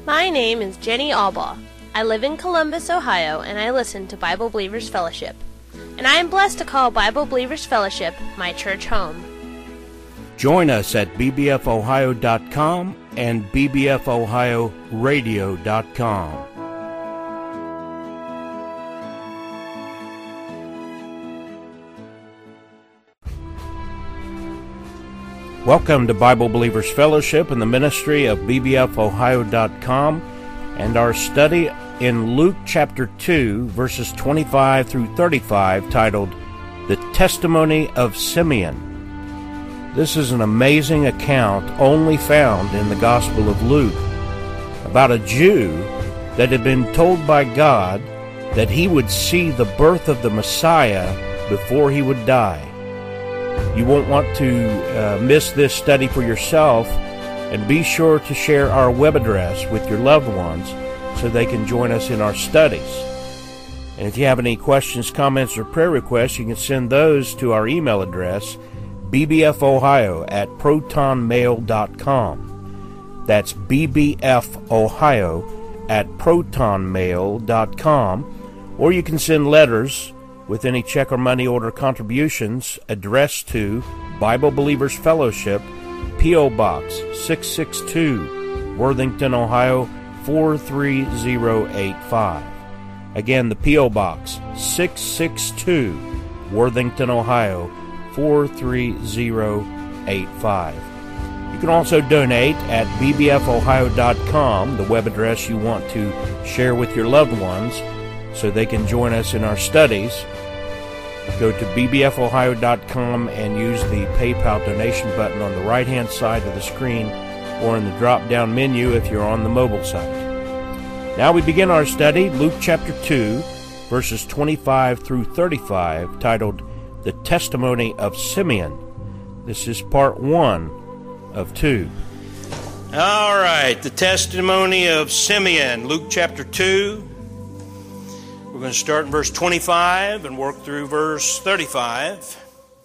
My name is Jenny Albaugh. I live in Columbus, Ohio, and I listen to Bible Believers Fellowship. And I am blessed to call Bible Believers Fellowship my church home. Join us at bbfohio.com and bbfohioradio.com. Welcome to Bible Believers Fellowship and the ministry of bbfohio.com and our study in Luke chapter 2, verses 25 through 35, titled, The Testimony of Simeon. This is an amazing account only found in the Gospel of Luke about a Jew that had been told by God that he would see the birth of the Messiah before he would die. You won't want to miss this study for yourself, and be sure to share our web address with your loved ones so they can join us in our studies. And if you have any questions, comments, or prayer requests, you can send those to our email address, bbfohio@protonmail.com. That's bbfohio@protonmail.com. Or you can send letters with any check or money order contributions addressed to Bible Believers Fellowship, P.O. Box 662, Worthington, Ohio 43085. Again, the P.O. Box 662, Worthington, Ohio 43085. You can also donate at bbfohio.com, the web address you want to share with your loved ones so they can join us in our studies. Go to bbfohio.com and use the PayPal donation button on the right-hand side of the screen or in the drop-down menu if you're on the mobile site. Now we begin our study, Luke chapter 2, verses 25 through 35, titled, The Testimony of Simeon. This is part 1 of 2. All right, the testimony of Simeon, Luke chapter 2. We're going to start in verse 25 and work through verse 35.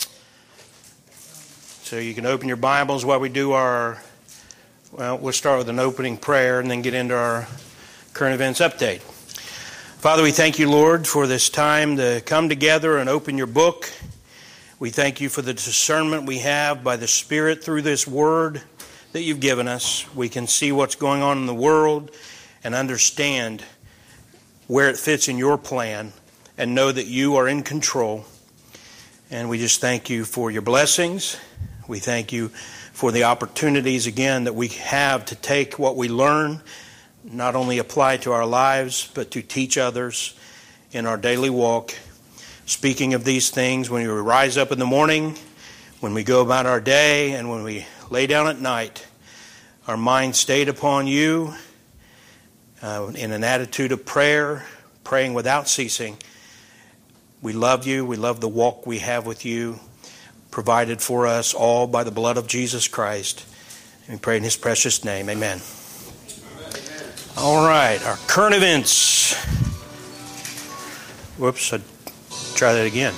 So you can open your Bibles while we do we'll start with an opening prayer and then get into our current events update. Father, we thank you, Lord, for this time to come together and open your book. We thank you for the discernment we have by the Spirit through this word that you've given us. We can see what's going on in the world and understand where it fits in your plan and know that you are in control. And we just thank you for your blessings. We thank you for the opportunities again that we have to take what we learn, not only apply to our lives, but to teach others in our daily walk. Speaking of these things, when we rise up in the morning, when we go about our day, and when we lay down at night, our mind stayed upon you, in an attitude of prayer, praying without ceasing. We love you. We love the walk we have with you, provided for us all by the blood of Jesus Christ. And we pray in His precious name. Amen. All right, our current events. Whoops, I'd try that again.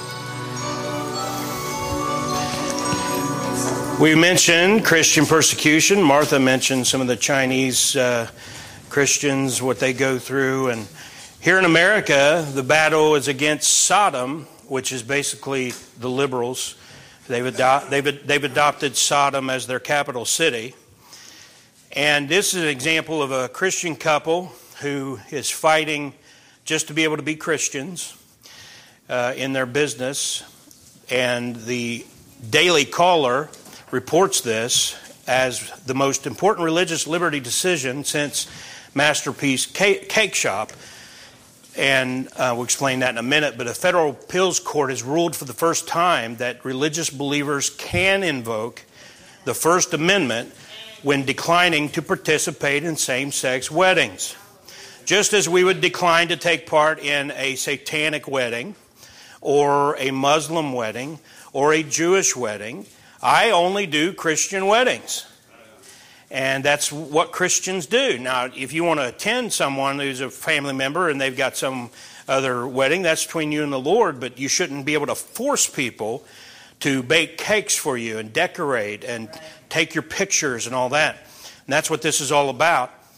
We mentioned Christian persecution. Martha mentioned some of the Chinese Christians, what they go through. And here in America, the battle is against Sodom, which is basically the liberals. They've adopted Sodom as their capital city. And this is an example of a Christian couple who is fighting just to be able to be Christians in their business. And the Daily Caller reports this as the most important religious liberty decision since Masterpiece Cake Shop. And we'll explain that in a minute. But a federal appeals court has ruled for the first time that religious believers can invoke the First Amendment when declining to participate in same-sex weddings. Just as we would decline to take part in a satanic wedding or a Muslim wedding or a Jewish wedding, I only do Christian weddings. And that's what Christians do. Now, if you want to attend someone who's a family member and they've got some other wedding, that's between you and the Lord, but you shouldn't be able to force people to bake cakes for you and decorate and take your pictures and all that. And that's what this is all about.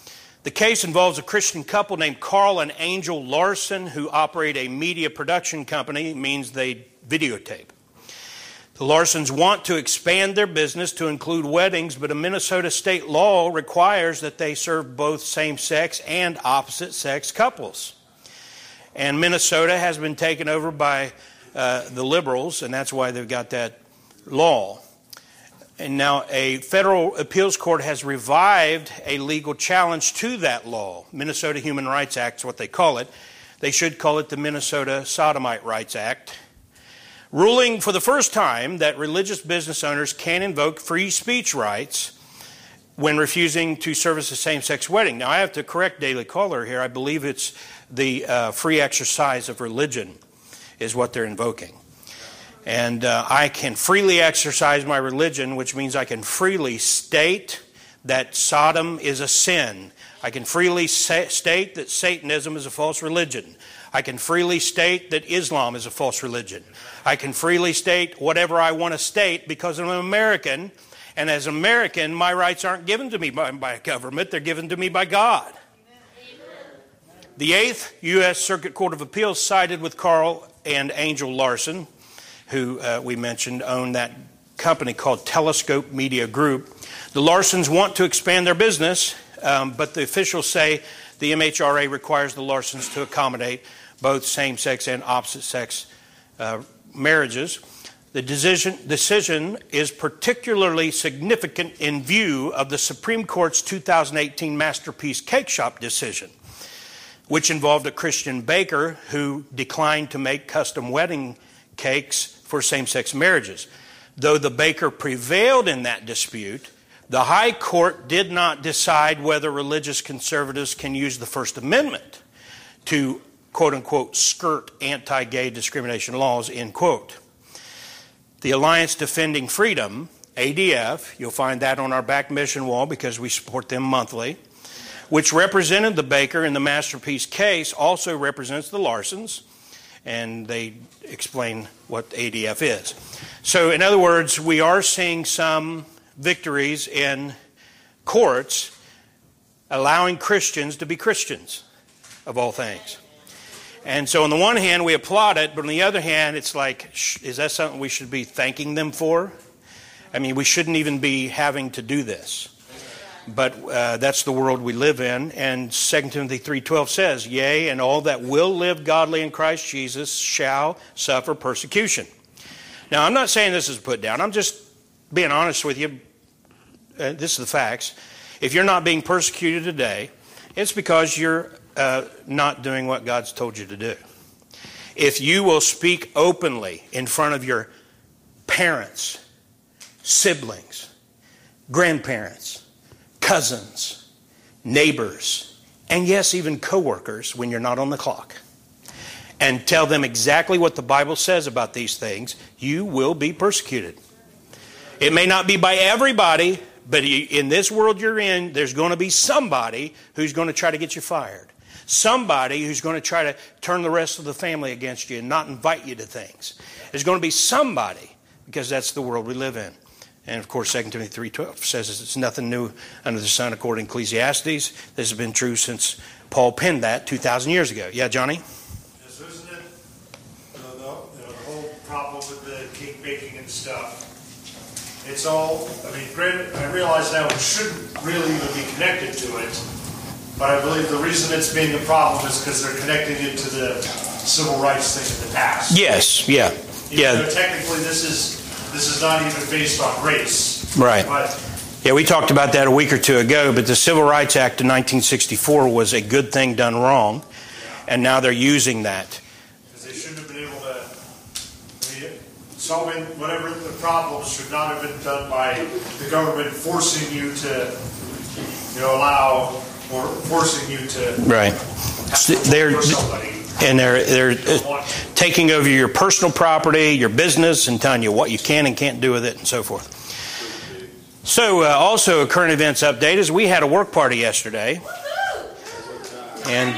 The case involves a Christian couple named Carl and Angel Larson who operate a media production company. It means they videotape. The Larsons want to expand their business to include weddings, but a Minnesota state law requires that they serve both same-sex and opposite-sex couples. And Minnesota has been taken over by the liberals, and that's why they've got that law. And now a federal appeals court has revived a legal challenge to that law. Minnesota Human Rights Act is what they call it. They should call it the Minnesota Sodomite Rights Act. Ruling for the first time that religious business owners can invoke free speech rights when refusing to service a same-sex wedding. Now, I have to correct Daily Caller here. I believe it's the free exercise of religion is what they're invoking. And I can freely exercise my religion, which means I can freely state that Sodom is a sin. I can freely state that Satanism is a false religion. I can freely state that Islam is a false religion. I can freely state whatever I want to state because I'm an American. And as an American, my rights aren't given to me by government. They're given to me by God. The 8th U.S. Circuit Court of Appeals sided with Carl and Angel Larson, who we mentioned own that company called Telescope Media Group. The Larsons want to expand their business, but the officials say the MHRA requires the Larsons to accommodate both same-sex and opposite-sex marriages. The decision is particularly significant in view of the Supreme Court's 2018 Masterpiece Cake Shop decision, which involved a Christian baker who declined to make custom wedding cakes for same-sex marriages. Though the baker prevailed in that dispute, the High Court did not decide whether religious conservatives can use the First Amendment to, quote-unquote, skirt anti-gay discrimination laws, end quote. The Alliance Defending Freedom, ADF, you'll find that on our back mission wall because we support them monthly, which represented the baker in the Masterpiece case, also represents the Larsons, and they explain what ADF is. So, in other words, we are seeing some victories in courts allowing Christians to be Christians, of all things. And so on the one hand, we applaud it, but on the other hand, it's like, is that something we should be thanking them for? I mean, we shouldn't even be having to do this. But that's the world we live in. And 2 Timothy 3:12 says, yea, and all that will live godly in Christ Jesus shall suffer persecution. Now, I'm not saying this is put down. I'm just being honest with you. This is the facts. If you're not being persecuted today, it's because you're not doing what God's told you to do. If you will speak openly in front of your parents, siblings, grandparents, cousins, neighbors, and yes, even coworkers when you're not on the clock, and tell them exactly what the Bible says about these things, you will be persecuted. It may not be by everybody, but in this world you're in, there's going to be somebody who's going to try to get you fired. Somebody who's going to try to turn the rest of the family against you and not invite you to things. There's going to be somebody, because that's the world we live in. And of course, 2 Timothy 3:12 says it's nothing new under the sun according to Ecclesiastes. This has been true since Paul penned that 2,000 years ago. Yeah, Johnny? Yes, isn't it the whole problem with the cake baking and stuff? It's all, I mean, granted, I realize now it shouldn't really even be connected to it, but I believe the reason it's being a problem is because they're connecting it to the civil rights thing in the past. Yes, yeah. Even though technically this is not even based on race. Right. But yeah, we talked about that a week or two ago, but the Civil Rights Act of 1964 was a good thing done wrong, and now they're using that. Because they shouldn't have been able to, I mean, solving whatever the problems should not have been done by the government forcing you to, allow, or forcing you to Right. for somebody. And they're taking over your personal property, your business, and telling you what you can and can't do with it and so forth. So also a current events update is we had a work party yesterday. And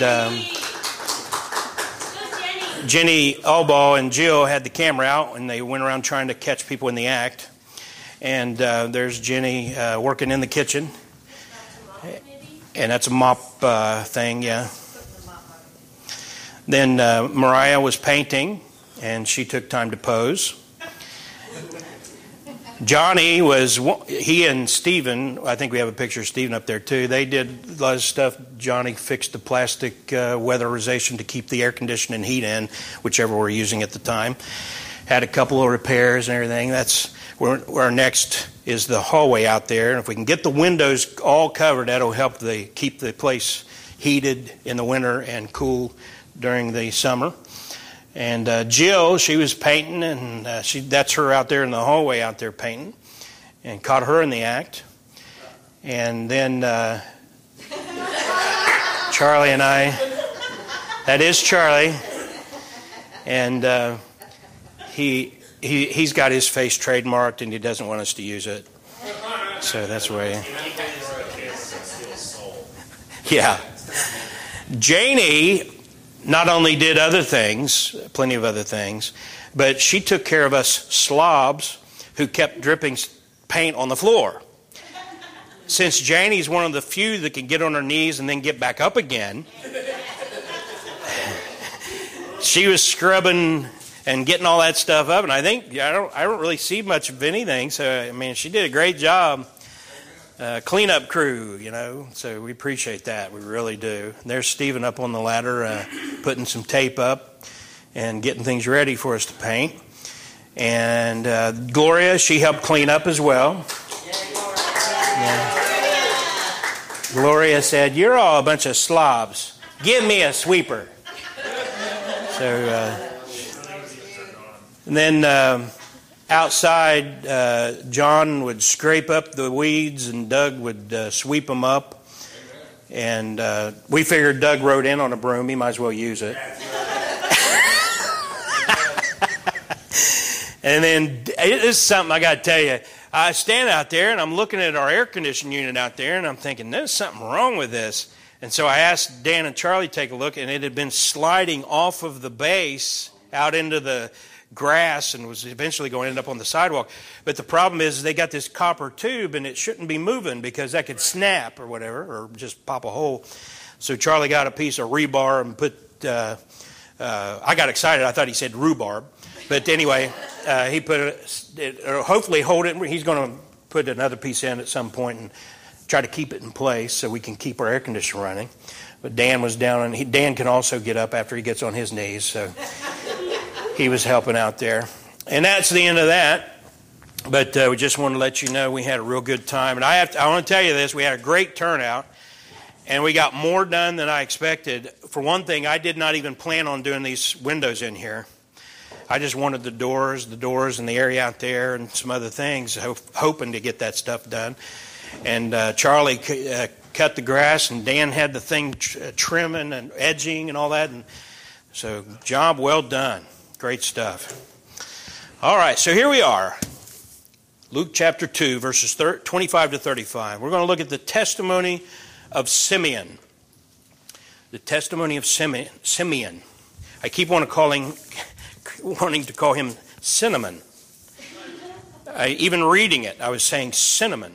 Jenny Albaugh and Jill had the camera out and they went around trying to catch people in the act. And there's Jenny working in the kitchen. And that's a mop thing, yeah. Then Mariah was painting, and she took time to pose. Johnny he and Stephen, I think we have a picture of Stephen up there too, they did a lot of stuff. Johnny fixed the plastic weatherization to keep the air conditioning and heat in, whichever we're using at the time. Had a couple of repairs and everything. That's where our next is the hallway out there. And if we can get the windows all covered, that'll help keep the place heated in the winter and cool during the summer. And Jill, she was painting, and that's her out there in the hallway out there painting, and caught her in the act. And then Charlie and I, that is Charlie, and he's got his face trademarked, and he doesn't want us to use it. So that's why. Yeah. Janie not only did other things, plenty of other things, but she took care of us slobs who kept dripping paint on the floor. Since Janie's one of the few that can get on her knees and then get back up again, she was scrubbing and getting all that stuff up. And I think I don't really see much of anything. So I mean, she did a great job. Cleanup crew, so we appreciate that. We really do. And there's Stephen up on the ladder putting some tape up and getting things ready for us to paint. And Gloria, she helped clean up as well. Yeah. Gloria said, "You're all a bunch of slobs. Give me a sweeper." So, and then outside, John would scrape up the weeds and Doug would sweep them up. And we figured Doug rode in on a broom. He might as well use it. And then it is something I got to tell you. I stand out there and I'm looking at our air conditioning unit out there and I'm thinking, there's something wrong with this. And so I asked Dan and Charlie to take a look, and it had been sliding off of the base out into the grass and was eventually going to end up on the sidewalk. But the problem is they got this copper tube and it shouldn't be moving because that could snap or whatever, or just pop a hole. So Charlie got a piece of rebar and put, I got excited. I thought he said rhubarb. But anyway, he put it, hopefully hold it. He's going to put another piece in at some point and try to keep it in place so we can keep our air conditioner running. But Dan was down, and Dan can also get up after he gets on his knees. So he was helping out there. And that's the end of that. But we just want to let you know we had a real good time. And I want to tell you this. We had a great turnout. And we got more done than I expected. For one thing, I did not even plan on doing these windows in here. I just wanted the doors and the area out there and some other things, hoping to get that stuff done. And Charlie cut the grass, and Dan had the thing trimming and edging and all that. And so job well done. Great stuff. All right, so here we are. Luke chapter 2, verses 25 to 35. We're going to look at the testimony of Simeon. The testimony of Simeon. I keep wanting to call him Cinnamon. Even reading it, I was saying cinnamon.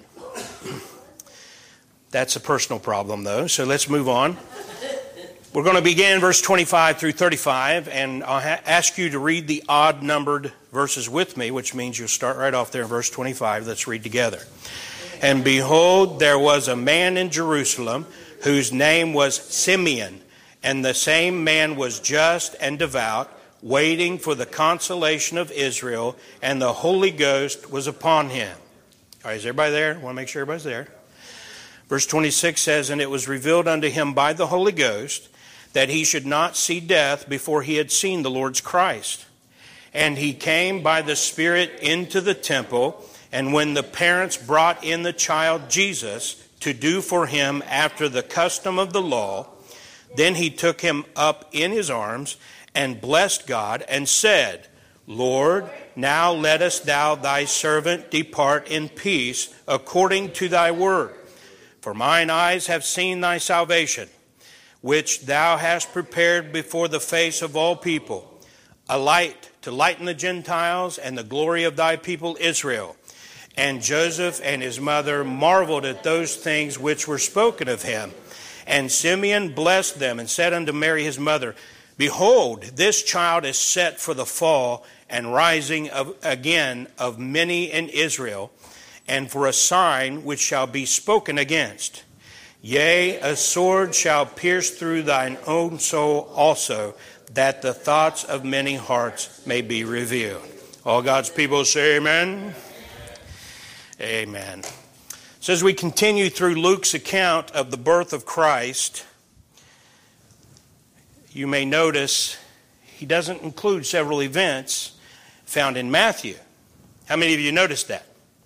That's a personal problem, though, so let's move on. We're going to begin verse 25 through 35, and I'll ask you to read the odd-numbered verses with me, which means you'll start right off there in verse 25. Let's read together. And behold, there was a man in Jerusalem whose name was Simeon, and the same man was just and devout, waiting for the consolation of Israel, and the Holy Ghost was upon him. All right, is everybody there? I want to make sure everybody's there. Verse 26 says, And it was revealed unto him by the Holy Ghost that he should not see death before he had seen the Lord's Christ. And he came by the Spirit into the temple, and when the parents brought in the child Jesus to do for him after the custom of the law, then he took him up in his arms and blessed God and said, Lord, now lettest thou thy servant depart in peace according to thy word. For mine eyes have seen thy salvation, which thou hast prepared before the face of all people, a light to lighten the Gentiles and the glory of thy people Israel. And Joseph and his mother marveled at those things which were spoken of him. And Simeon blessed them and said unto Mary his mother, Behold, this child is set for the fall and rising again of many in Israel, and for a sign which shall be spoken against. Yea, a sword shall pierce through thine own soul also, that the thoughts of many hearts may be revealed. All God's people say amen. Amen. So as we continue through Luke's account of the birth of Christ, you may notice he doesn't include several events found in Matthew. How many of you noticed that?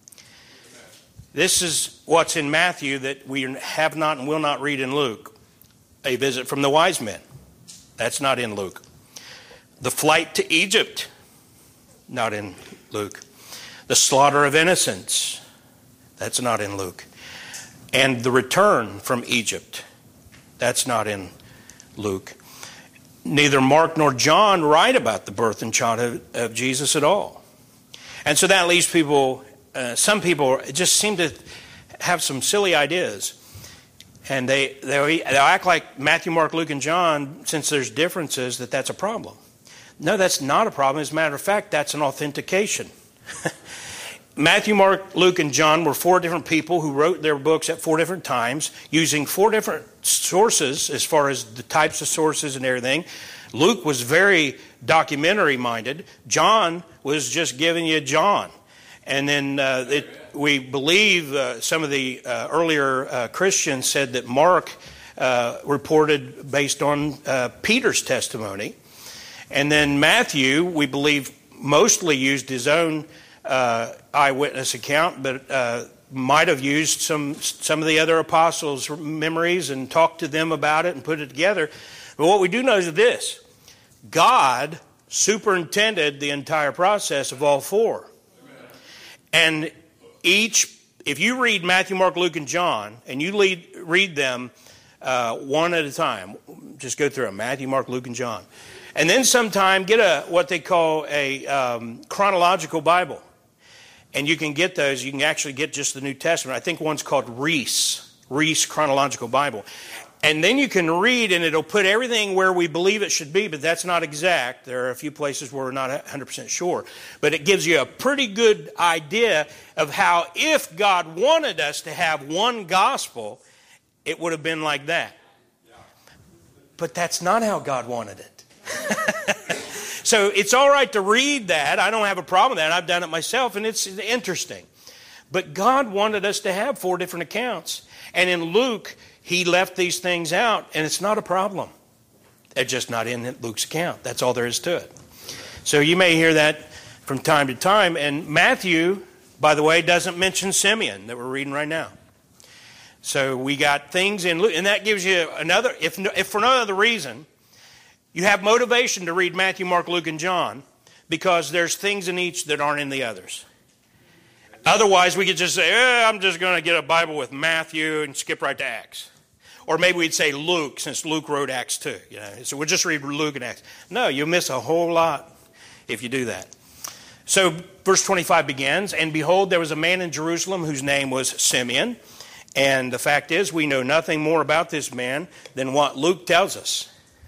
This is what's in Matthew that we have not and will not read in Luke. A visit from the wise men. That's not in Luke. The flight to Egypt. Not in Luke. The slaughter of innocents. That's not in Luke. And the return from Egypt. That's not in Luke. Neither Mark nor John write about the birth and childhood of Jesus at all. And so that leaves people, some people just seem to have some silly ideas. And they'll act like Matthew, Mark, Luke, and John, since there's differences, that's a problem. No, that's not a problem. As a matter of fact, that's an authentication. Matthew, Mark, Luke, and John were 4 different people who wrote their books at 4 different times, using 4 different sources as far as the types of sources and everything. Luke was very documentary-minded. John was just giving you John. And then we believe some of the earlier Christians said that Mark reported based on Peter's testimony. And then Matthew, we believe, mostly used his own eyewitness account, but might have used some of the other apostles' memories and talked to them about it and put it together. But what we do know is this: God superintended the entire process of all 4. And if you read Matthew, Mark, Luke, and John, and you read them one at a time, just go through them, Matthew, Mark, Luke, and John. And then sometime get what they call a chronological Bible. And you can get those. You can actually get just the New Testament. I think one's called Reese Chronological Bible. And then you can read, and it'll put everything where we believe it should be, but that's not exact. There are a few places where we're not 100% sure. But it gives you a pretty good idea of how, if God wanted us to have one gospel, it would have been like that. But that's not how God wanted it. So it's all right to read that. I don't have a problem with that. I've done it myself, and it's interesting. But God wanted us to have 4 different accounts. And in Luke, he left these things out, and it's not a problem. They're just not in Luke's account. That's all there is to it. So you may hear that from time to time. And Matthew, by the way, doesn't mention Simeon that we're reading right now. So we got things in Luke, and that gives you another, if for no other reason, you have motivation to read Matthew, Mark, Luke, and John, because there's things in each that aren't in the others. Otherwise, we could just say, I'm just going to get a Bible with Matthew and skip right to Acts. Or maybe we'd say Luke, since Luke wrote Acts too. So we'll just read Luke and Acts. No, you'll miss a whole lot if you do that. So verse 25 begins, And behold, there was a man in Jerusalem whose name was Simeon. And the fact is, we know nothing more about this man than what Luke tells us.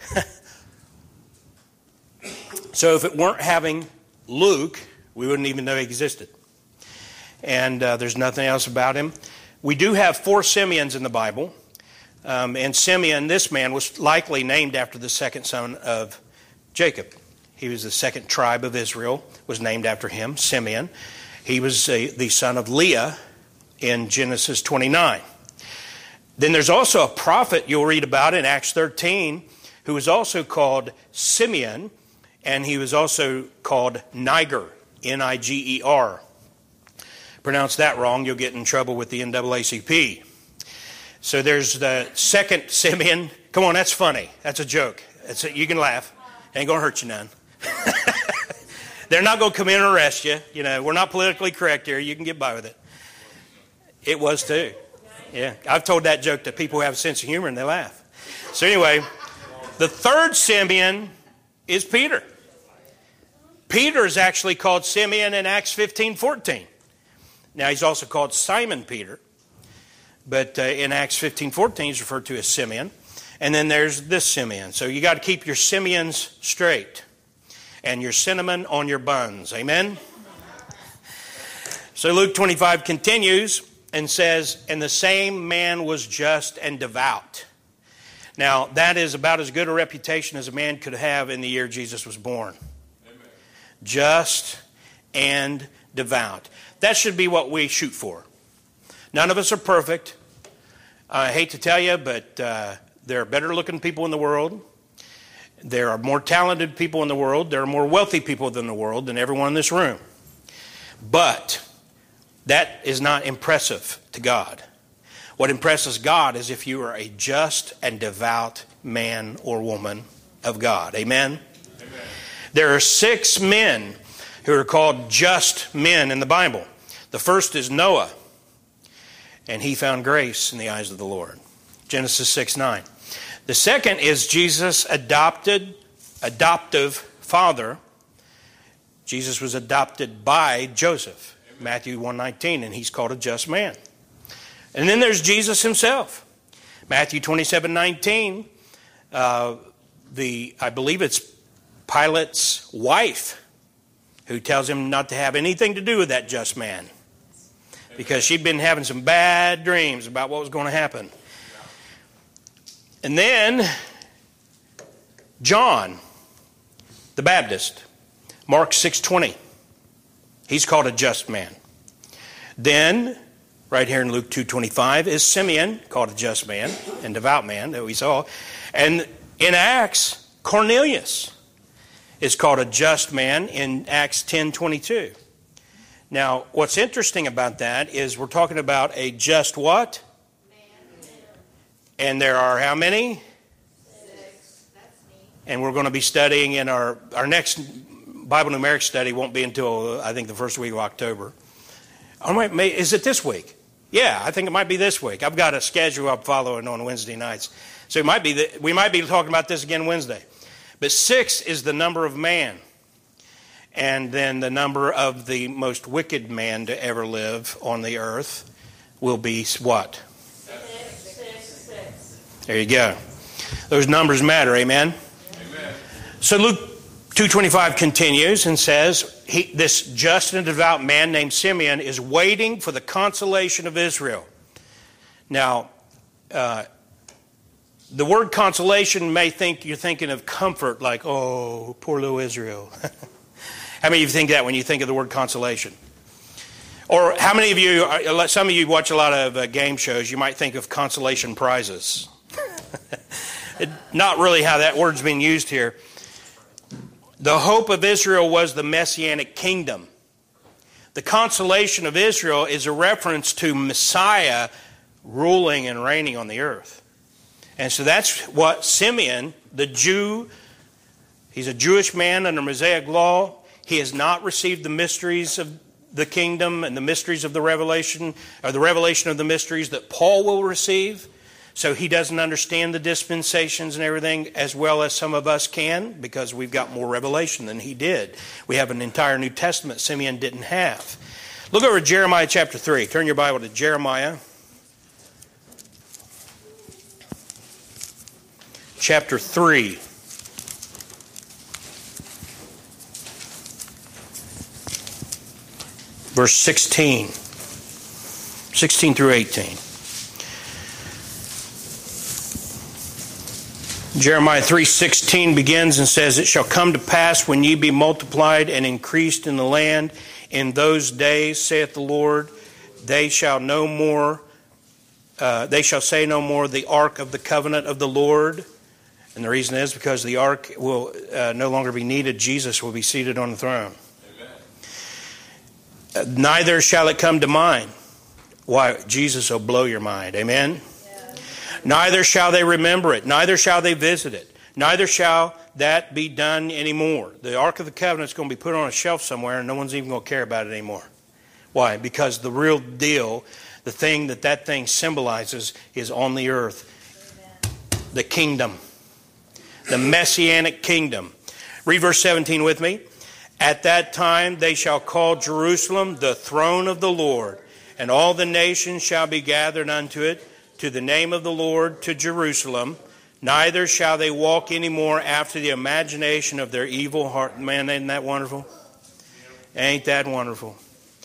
So if it weren't having Luke, we wouldn't even know he existed. And there's nothing else about him. We do have 4 Simeons in the Bible. And Simeon, this man, was likely named after the second son of Jacob. He was the second tribe of Israel, was named after him, Simeon. He was the son of Leah in Genesis 29. Then there's also a prophet you'll read about in Acts 13 who was also called Simeon, and he was also called Niger, Niger. Pronounce that wrong, you'll get in trouble with the NAACP. So there's the second Simeon. Come on, that's funny. That's a joke. You can laugh. It ain't going to hurt you none. They're not going to come in and arrest you. We're not politically correct here. You can get by with it. It was too. Yeah, I've told that joke to people who have a sense of humor and they laugh. So anyway, the third Simeon is Peter. Peter is actually called Simeon in Acts 15:14. Now he's also called Simon Peter. But in Acts 15:14, he's referred to as Simeon. And then there's this Simeon. So you got to keep your Simeons straight and your cinnamon on your buns. Amen? So Luke 25 continues and says, and the same man was just and devout. Now, that is about as good a reputation as a man could have in the year Jesus was born. Amen. Just and devout. That should be what we shoot for. None of us are perfect. I hate to tell you, but there are better looking people in the world. There are more talented people in the world. There are more wealthy people in the world than everyone in this room. But that is not impressive to God. What impresses God is if you are a just and devout man or woman of God. Amen? Amen. There are 6 men who are called just men in the Bible. The first is Noah, and he found grace in the eyes of the Lord. Genesis 6:9. The second is Jesus' adoptive father. Jesus was adopted by Joseph, Matthew 1:19, and he's called a just man. And then there's Jesus himself. Matthew 27:19, I believe it's Pilate's wife who tells him not to have anything to do with that just man because she'd been having some bad dreams about what was going to happen. And then John the Baptist, Mark 6:20, he's called a just man. Then right here in Luke 2:25 is Simeon, called a just man and devout man that we saw. And in Acts, Cornelius is called a just man in Acts 10:22. Now, what's interesting about that is we're talking about a just what? Man. And there are how many? 6. That's me. And we're going to be studying in our next Bible numeric study won't be until, I think, the first week of October. Is it this week? Yeah, I think it might be this week. I've got a schedule I'm following on Wednesday nights. So we might be talking about this again Wednesday. But 6 is the number of man. And then the number of the most wicked man to ever live on the earth will be what? 6. There you go. Those numbers matter, amen? Amen. So Luke 2:25 continues and says, this just and devout man named Simeon is waiting for the consolation of Israel. Now, the word consolation may think you're thinking of comfort, like, oh, poor little Israel. How many of you think that when you think of the word consolation? Or how many of you, some of you watch a lot of game shows, you might think of consolation prizes. Not really how that word's being used here. The hope of Israel was the Messianic kingdom. The consolation of Israel is a reference to Messiah ruling and reigning on the earth. And so that's what Simeon, the Jew, he's a Jewish man under Mosaic law. He has not received the mysteries of the kingdom and the mysteries of the revelation, or the revelation of the mysteries that Paul will receive. So he doesn't understand the dispensations and everything as well as some of us can, because we've got more revelation than he did. We have an entire New Testament Simeon didn't have. Look over at Jeremiah chapter 3. Turn your Bible to Jeremiah chapter 3. Verse 16 through 18. Jeremiah 3:16 begins and says, "It shall come to pass when ye be multiplied and increased in the land, in those days, saith the Lord, they shall say no more, the ark of the covenant of the Lord." And the reason is because the ark will no longer be needed. Jesus will be seated on the throne. Neither shall it come to mind. Why? Jesus will blow your mind. Amen? Yeah. Neither shall they remember it. Neither shall they visit it. Neither shall that be done anymore. The Ark of the Covenant is going to be put on a shelf somewhere and no one's even going to care about it anymore. Why? Because the real deal, the thing that thing symbolizes is on the earth. Amen. The kingdom. The Messianic kingdom. Read verse 17 with me. "At that time they shall call Jerusalem the throne of the Lord, And all the nations shall be gathered unto it, to the name of the Lord, to Jerusalem. Neither shall they walk any more after the imagination of their evil heart. Man, isn't that wonderful? Ain't that wonderful?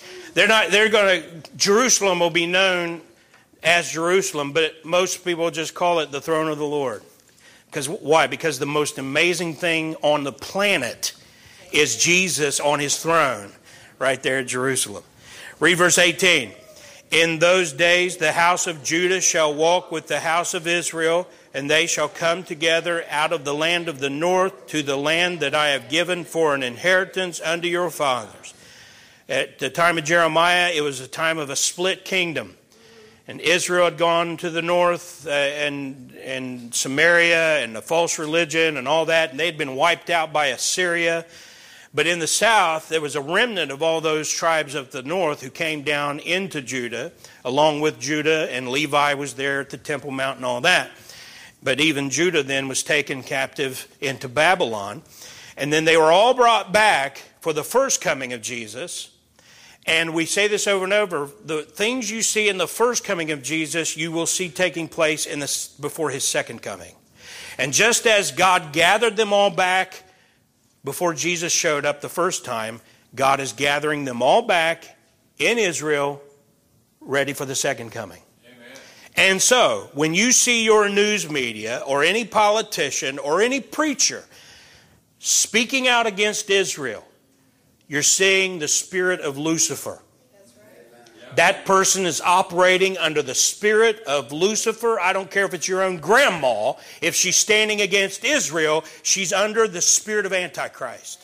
Jerusalem will be known as Jerusalem, but most people just call it the throne of the Lord. Why? Because the most amazing thing on the planet is Jesus on his throne right there at Jerusalem. Read verse 18. In those days the house of Judah shall walk with the house of Israel, and they shall come together out of the land of the north to the land that I have given for an inheritance unto your fathers. At the time of Jeremiah, it was a time of a split kingdom. And Israel had gone to the north and Samaria and the false religion and all that, and they'd been wiped out by Assyria. But in the south, there was a remnant of all those tribes of the north who came down into Judah, along with Judah, and Levi was there at the Temple Mount and all that. But even Judah then was taken captive into Babylon. And then they were all brought back for the first coming of Jesus. And we say this over and over, the things you see in the first coming of Jesus, you will see taking place before his second coming. And just as God gathered them all back before Jesus showed up the first time, God is gathering them all back in Israel, ready for the second coming. Amen. And so, when you see your news media or any politician or any preacher speaking out against Israel, you're seeing the spirit of Lucifer. That's right. That person is operating under the spirit of Lucifer. I don't care if it's your own grandma. If she's standing against Israel, she's under the spirit of Antichrist.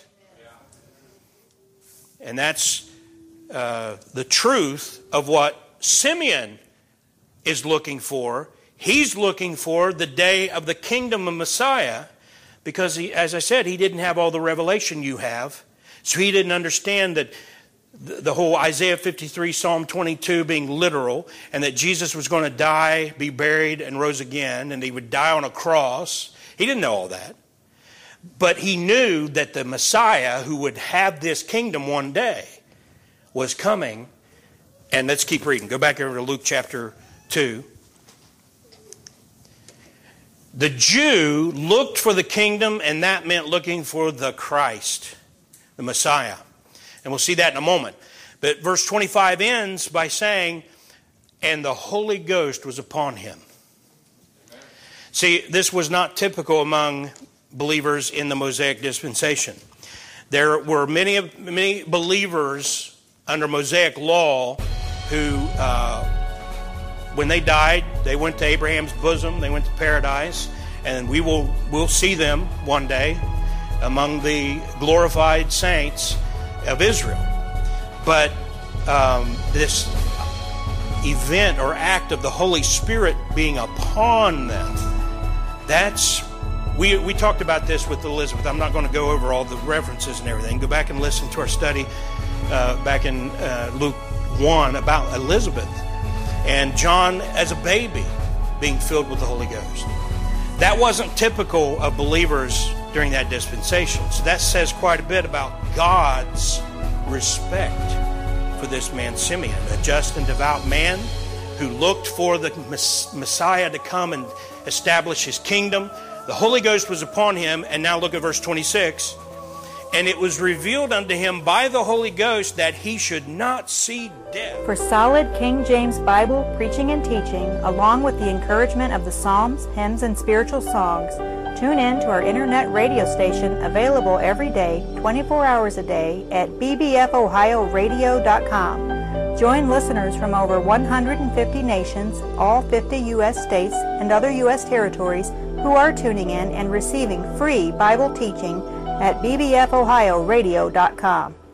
And that's the truth of what Simeon is looking for. He's looking for the day of the kingdom of Messiah because, as I said, he didn't have all the revelation you have. So he didn't understand that the whole Isaiah 53, Psalm 22 being literal, and that Jesus was going to die, be buried, and rose again, and he would die on a cross. He didn't know all that. But he knew that the Messiah who would have this kingdom one day was coming. And let's keep reading. Go back over to Luke chapter 2. The Jew looked for the kingdom, and that meant looking for the Christ, the Messiah. And we'll see that in a moment. But verse 25 ends by saying, and the Holy Ghost was upon him. Amen. See, this was not typical among believers in the Mosaic dispensation. There were many believers under Mosaic law who, when they died, they went to Abraham's bosom, they went to paradise, and we'll see them one day among the glorified saints of Israel. But this event or act of the Holy Spirit being upon them, we talked about this with Elizabeth. I'm not going to go over all the references and everything. Go back and listen to our study back in Luke 1 about Elizabeth and John as a baby being filled with the Holy Ghost. That wasn't typical of believers during that dispensation. So that says quite a bit about God's respect for this man Simeon, a just and devout man who looked for the Messiah to come and establish his kingdom. The Holy Ghost was upon him, and now look at verse 26. And it was revealed unto him by the Holy Ghost that he should not see death. For solid King James Bible preaching and teaching, along with the encouragement of the Psalms, hymns, and spiritual songs, tune in to our internet radio station available every day, 24 hours a day at bbfohioradio.com. Join listeners from over 150 nations, all 50 U.S. states, and other U.S. territories who are tuning in and receiving free Bible teaching at bbfohioradio.com.